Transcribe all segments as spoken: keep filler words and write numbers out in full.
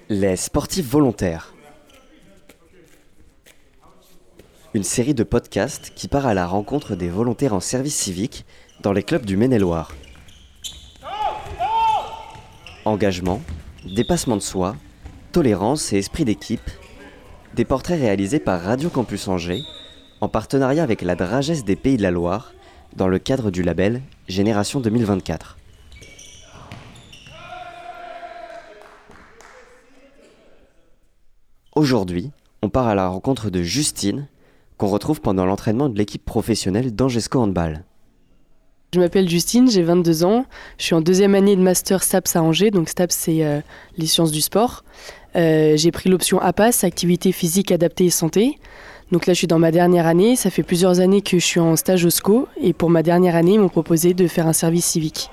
Les sportifs volontaires. Une série de podcasts qui part à la rencontre des volontaires en service civique dans les clubs du Maine-et-Loire. Engagement, dépassement de soi, tolérance et esprit d'équipe. Des portraits réalisés par Radio Campus Angers en partenariat avec la Dragesse des Pays de la Loire dans le cadre du label Génération deux mille vingt-quatre. Aujourd'hui, on part à la rencontre de Justine, qu'on retrouve pendant l'entraînement de l'équipe professionnelle d'Angesco Handball. Je m'appelle Justine, j'ai vingt-deux ans, je suis en deuxième année de master STAPS à Angers, donc STAPS c'est euh, les sciences du sport. Euh, j'ai pris l'option A P A S, activité physique adaptée et santé. Donc là je suis dans ma dernière année, ça fait plusieurs années que je suis en stage au S C O et pour ma dernière année ils m'ont proposé de faire un service civique.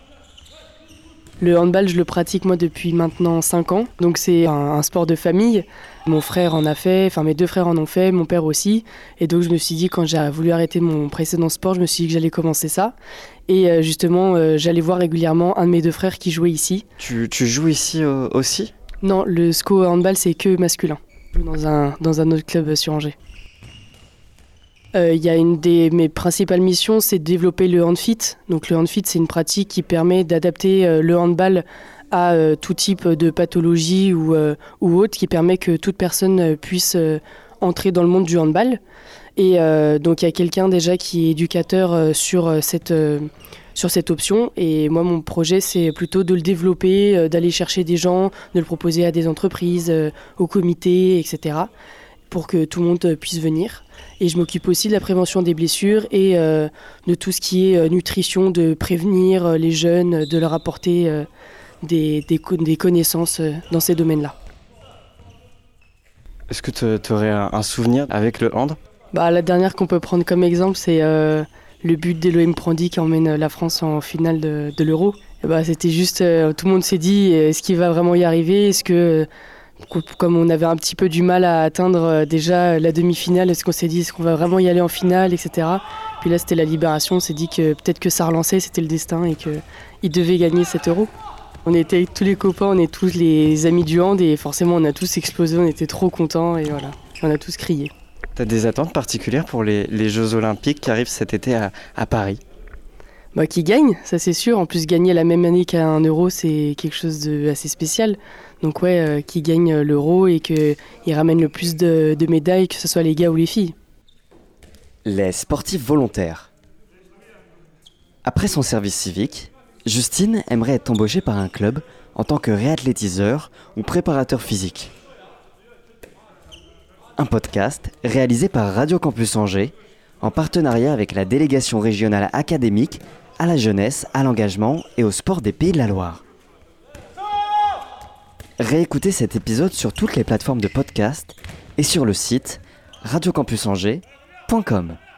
Le handball, je le pratique moi depuis maintenant cinq ans, donc c'est un, un sport de famille. Mon frère en a fait, enfin mes deux frères en ont fait, mon père aussi. Et donc je me suis dit, quand j'ai voulu arrêter mon précédent sport, je me suis dit que j'allais commencer ça. Et euh, justement, euh, j'allais voir régulièrement un de mes deux frères qui jouait ici. Tu, tu joues ici euh, aussi ? Non, le S C O handball, c'est que masculin, dans un, dans un autre club sur Angers. Euh, y a une des mes principales missions, c'est de développer le handfit. Donc le handfit, c'est une pratique qui permet d'adapter euh, le handball à euh, tout type de pathologie ou, euh, ou autre, qui permet que toute personne euh, puisse euh, entrer dans le monde du handball. Et euh, donc il y a quelqu'un déjà qui est éducateur euh, sur, euh, cette, euh, sur cette option. Et moi, mon projet, c'est plutôt de le développer, euh, d'aller chercher des gens, de le proposer à des entreprises, euh, aux comités, et cetera, pour que tout le monde puisse venir. Et je m'occupe aussi de la prévention des blessures et euh, de tout ce qui est euh, nutrition, de prévenir euh, les jeunes, de leur apporter euh, des, des, des connaissances euh, dans ces domaines-là. Est-ce que tu aurais un, un souvenir avec le hand ? Bah, la dernière qu'on peut prendre comme exemple, c'est euh, le but d'Elohim Prandi qui emmène la France en finale de, de l'Euro. Et bah, c'était juste, euh, tout le monde s'est dit, est-ce qu'il va vraiment y arriver ? Est-ce que... Comme on avait un petit peu du mal à atteindre déjà la demi-finale, est-ce qu'on s'est dit est-ce qu'on va vraiment y aller en finale, et cetera. Puis là c'était la libération, on s'est dit que peut-être que ça relançait, c'était le destin et qu'il devait gagner cet euro. On était avec tous les copains, on est tous les amis du hand et forcément on a tous explosé, on était trop contents et voilà, on a tous crié. T'as des attentes particulières pour les, les Jeux Olympiques qui arrivent cet été à, à Paris ? Bah, qui gagne, ça c'est sûr. En plus, gagner la même année qu'un euro, c'est quelque chose d'assez spécial. Donc ouais, euh, qui gagne l'euro et qu'il ramène le plus de, de médailles, que ce soit les gars ou les filles. Les sportifs volontaires. Après son service civique, Justine aimerait être embauchée par un club en tant que réathlétiseur ou préparateur physique. Un podcast réalisé par Radio Campus Angers en partenariat avec la délégation régionale académique à la jeunesse, à l'engagement et au sport des Pays de la Loire. Réécoutez cet épisode sur toutes les plateformes de podcast et sur le site radio campus angers point com.